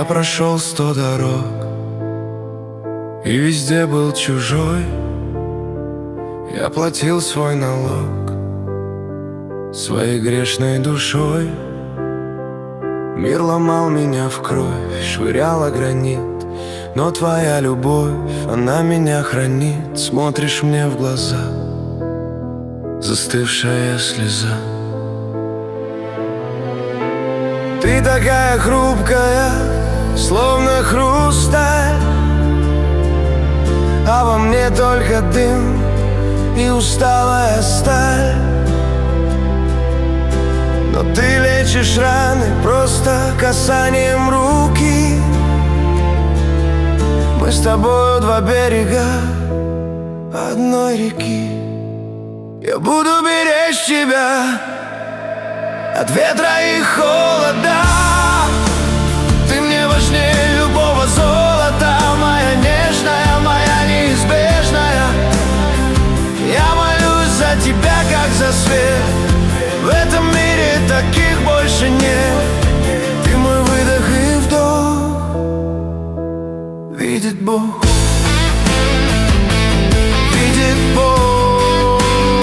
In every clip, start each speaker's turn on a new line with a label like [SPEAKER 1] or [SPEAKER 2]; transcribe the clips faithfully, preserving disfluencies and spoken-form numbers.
[SPEAKER 1] прошел сто дорог и везде был чужой. Я платил свой налог своей грешной душой. Мир ломал меня в кровь, швыряла гранит, но твоя любовь, она меня хранит. Смотришь мне в глаза, застывшая слеза. Ты такая хрупкая, словно хрусталь, а во мне только дым и усталая сталь. Но ты лечишь раны просто касанием руки. Мы с тобою два берега одной реки. Я буду беречь тебя от ветра и холода. Ты мне важнее любого золота, моя нежная, моя неизбежная. Я молюсь за тебя, как за свет. В этом мире таких больше нет. Ты мой выдох и вдох. Видит Бог, видит Бог.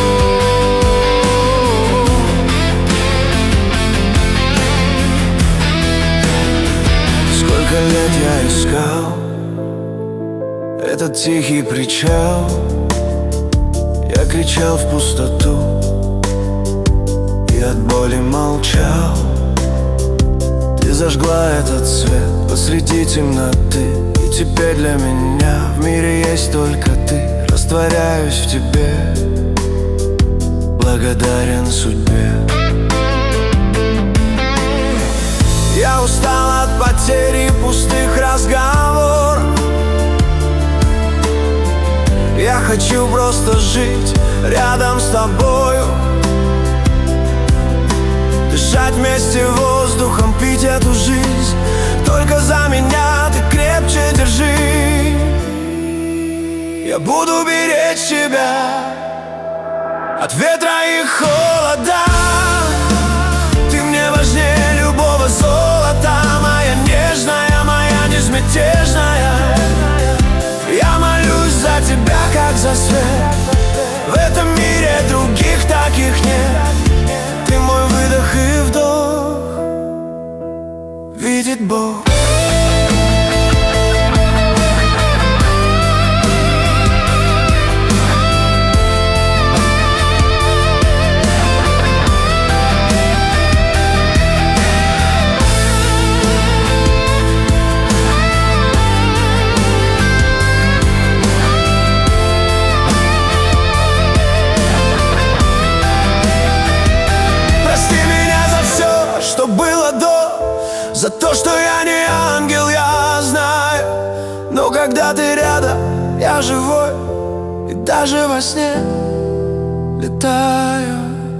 [SPEAKER 1] Сколько лет я искал этот тихий причал. Я кричал в пустоту и от боли молчал. Ты зажгла этот свет посреди темноты, и теперь для меня в мире есть только ты. Растворяюсь в тебе, благодарен судьбе. Я устал от потери пустых разговоров. Я хочу просто жить рядом с тобою, дышать вместе воздухом, пить эту жизнь. Только за меня ты крепче держи. Я буду беречь тебя от ветра и холода. Ты мне важнее любого золота, моя нежная, моя безмятежная. Я молюсь за тебя, как за свет. В этом мире других таких нет. Ты мой выдох и вдох. Видит Бог. Что было до, за то, что я не ангел, я знаю. Но когда ты рядом, я живой, и даже во сне летаю.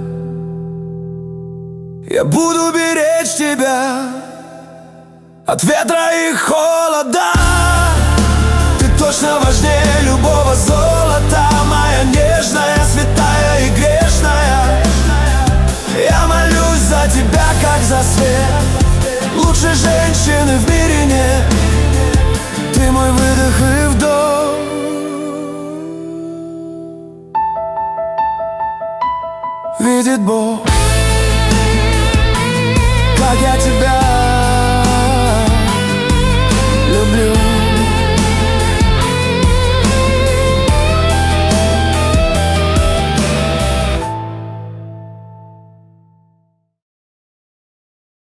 [SPEAKER 1] Я буду беречь тебя от ветра и холода. Ты точно важнее любого золота, моя нежная, святая и грешная. Я молюсь за тебя, как за свет. Лучше женщины в мире нет. Ты мой выдох и вдох. Видит Бог, как я тебя